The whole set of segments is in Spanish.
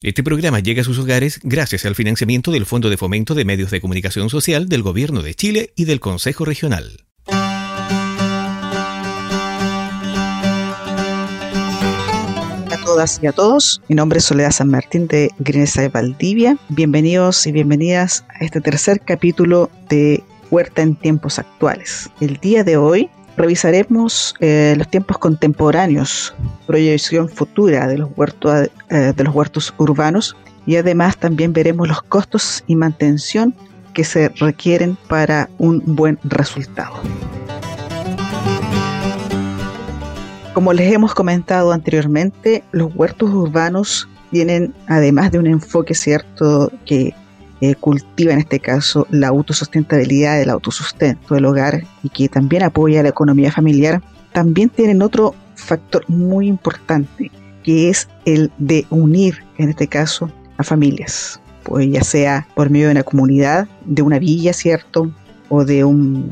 Este programa llega a sus hogares gracias al financiamiento del Fondo de Fomento de Medios de Comunicación Social del Gobierno de Chile y del Consejo Regional. A todas y a todos, mi nombre es Soledad San Martín de Greeneside Valdivia. Bienvenidos y bienvenidas a este tercer capítulo de Huerta en tiempos actuales. El día de hoy revisaremos los tiempos contemporáneos, proyección futura de los huertos urbanos, y además también veremos los costos y mantención que se requieren para un buen resultado. Como les hemos comentado anteriormente, los huertos urbanos tienen, además de un enfoque cierto que cultiva en este caso la autosustentabilidad, el autosustento del hogar y que también apoya la economía familiar, también tienen otro factor muy importante, que es el de unir, en este caso, a familias, pues ya sea por medio de una comunidad, de una villa, ¿cierto?, o de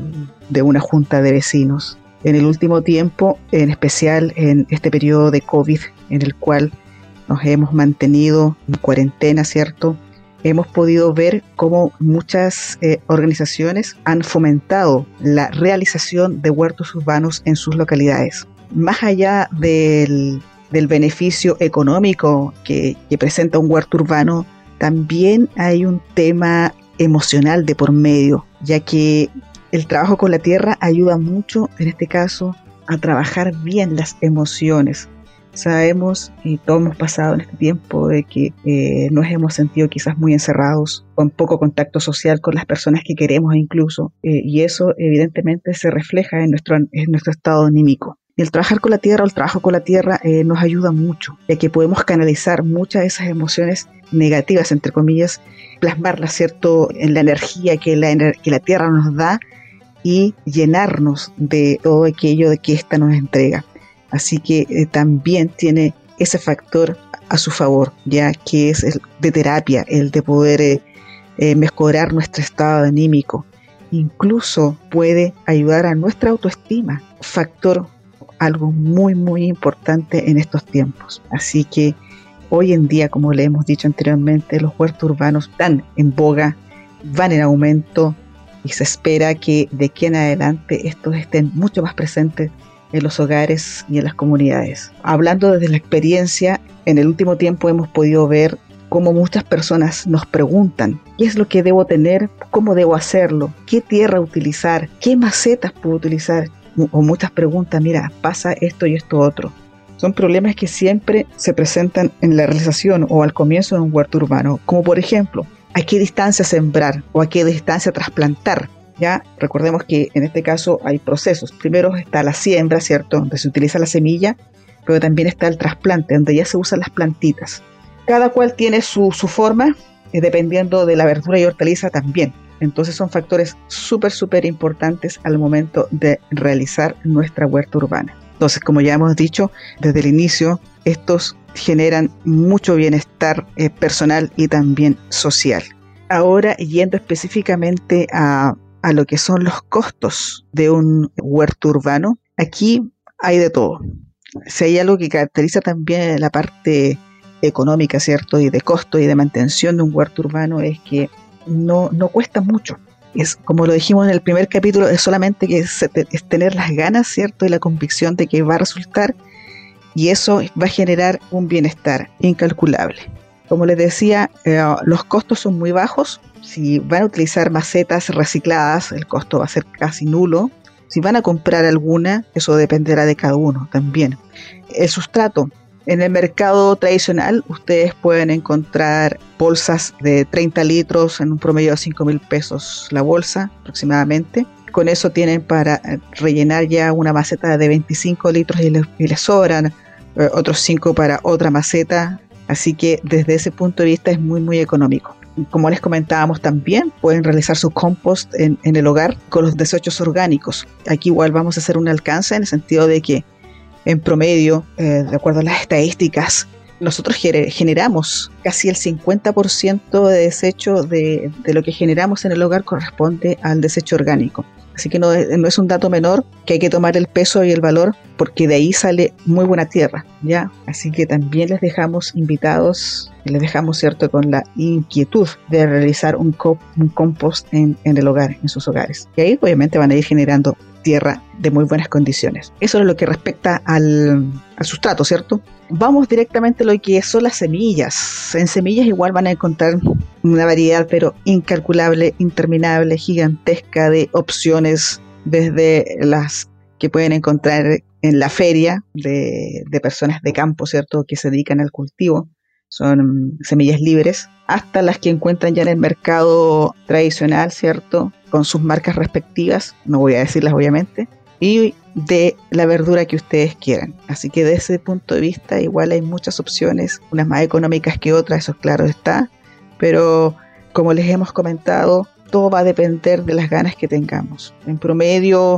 una junta de vecinos. En el último tiempo, en especial en este periodo de COVID, en el cual nos hemos mantenido en cuarentena, ¿cierto?, hemos podido ver cómo muchas organizaciones han fomentado la realización de huertos urbanos en sus localidades. Más allá del beneficio económico que presenta un huerto urbano, también hay un tema emocional de por medio, ya que el trabajo con la tierra ayuda mucho, en este caso, a trabajar bien las emociones. Sabemos, y todos hemos pasado en este tiempo, de que nos hemos sentido quizás muy encerrados, con poco contacto social con las personas que queremos incluso, y eso evidentemente se refleja en nuestro estado anímico. Y el trabajar con la tierra, o el trabajo con la tierra, nos ayuda mucho, ya que podemos canalizar muchas de esas emociones negativas, entre comillas, plasmarlas, ¿cierto?, en la energía que la tierra nos da y llenarnos de todo aquello de que ésta nos entrega. Así que también tiene ese factor a su favor, ya que es el de terapia, el de poder mejorar nuestro estado anímico. Incluso puede ayudar a nuestra autoestima, factor algo muy muy importante en estos tiempos. Así que hoy en día, como le hemos dicho anteriormente, los huertos urbanos están en boga, van en aumento y se espera que de aquí en adelante estos estén mucho más presentes en los hogares y en las comunidades. Hablando desde la experiencia, en el último tiempo hemos podido ver cómo muchas personas nos preguntan qué es lo que debo tener, cómo debo hacerlo, qué tierra utilizar, qué macetas puedo utilizar, o muchas preguntas, mira, pasa esto y esto otro. Son problemas que siempre se presentan en la realización o al comienzo de un huerto urbano, como por ejemplo, ¿a qué distancia sembrar o a qué distancia trasplantar? Ya recordemos que en este caso hay procesos. Primero está la siembra, ¿cierto?, donde se utiliza la semilla, pero también está el trasplante, donde ya se usan las plantitas. Cada cual tiene su forma, dependiendo de la verdura y hortaliza también. Entonces son factores súper importantes al momento de realizar nuestra huerta urbana. Entonces, como ya hemos dicho desde el inicio, estos generan mucho bienestar personal y también social. Ahora, yendo específicamente a lo que son los costos de un huerto urbano, aquí hay de todo. Si hay algo que caracteriza también la parte económica, ¿cierto?, y de costo y de mantención de un huerto urbano, es que no cuesta mucho. Es como lo dijimos en el primer capítulo, es solamente que es tener las ganas, ¿cierto?, y la convicción de que va a resultar, y eso va a generar un bienestar incalculable. Como les decía, los costos son muy bajos. Si van a utilizar macetas recicladas, el costo va a ser casi nulo. Si van a comprar alguna, eso dependerá de cada uno también. El sustrato. En el mercado tradicional, ustedes pueden encontrar bolsas de 30 litros en un promedio de 5.000 pesos la bolsa aproximadamente. Con eso tienen para rellenar ya una maceta de 25 litros y les sobran otros 5 para otra maceta. Así que desde ese punto de vista es muy económico. Como les comentábamos también, pueden realizar su compost en el hogar con los desechos orgánicos. Aquí igual vamos a hacer un alcance en el sentido de que en promedio, de acuerdo a las estadísticas, nosotros generamos casi el 50% de desecho de lo que generamos en el hogar corresponde al desecho orgánico. Así que no es un dato menor, que hay que tomar el peso y el valor, porque de ahí sale muy buena tierra, ¿ya? Así que también les dejamos invitados, les dejamos, ¿cierto?, con la inquietud de realizar un compost en el hogar, en sus hogares. Y ahí obviamente van a ir generando tierra de muy buenas condiciones. Eso es lo que respecta al sustrato, ¿cierto? Vamos directamente a lo que son las semillas. En semillas igual van a encontrar una variedad, pero incalculable, interminable, gigantesca de opciones, desde las que pueden encontrar en la feria de personas de campo, ¿cierto?, que se dedican al cultivo. Son semillas libres, hasta las que encuentran ya en el mercado tradicional, ¿cierto?, con sus marcas respectivas, no voy a decirlas obviamente, y de la verdura que ustedes quieran. Así que desde ese punto de vista igual hay muchas opciones, unas más económicas que otras, eso claro está, pero como les hemos comentado, todo va a depender de las ganas que tengamos. En promedio,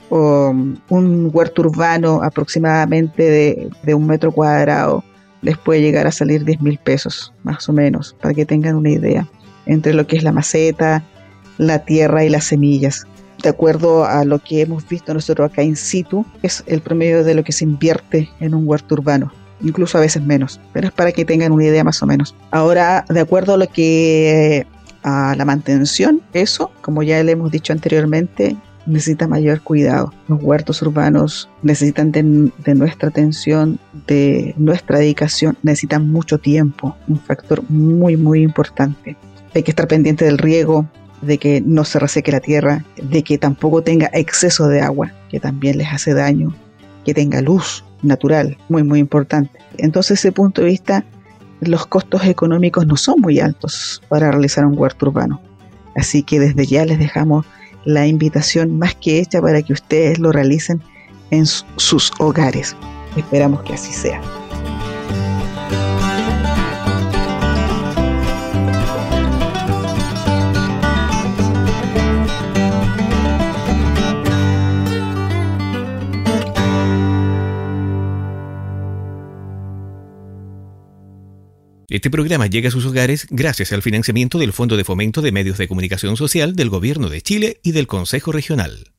un huerto urbano aproximadamente de 1 metro cuadrado les puede llegar a salir 10.000 pesos, más o menos, para que tengan una idea, entre lo que es la maceta, la tierra y las semillas. De acuerdo a lo que hemos visto nosotros acá in situ, es el promedio de lo que se invierte en un huerto urbano, incluso a veces menos, pero es para que tengan una idea más o menos. Ahora, de acuerdo a lo que a la mantención, eso, como ya le hemos dicho anteriormente, necesita mayor cuidado. Los huertos urbanos necesitan de nuestra atención, de nuestra dedicación, necesitan mucho tiempo, un factor muy muy importante. Hay que estar pendiente del riego, de que no se reseque la tierra, de que tampoco tenga exceso de agua, que también les hace daño, que tenga luz natural, muy muy importante. Entonces, desde ese punto de vista, los costos económicos no son muy altos para realizar un huerto urbano. Así que desde ya les dejamos la invitación más que hecha para que ustedes lo realicen en sus hogares. Esperamos que así sea. Este programa llega a sus hogares gracias al financiamiento del Fondo de Fomento de Medios de Comunicación Social del Gobierno de Chile y del Consejo Regional.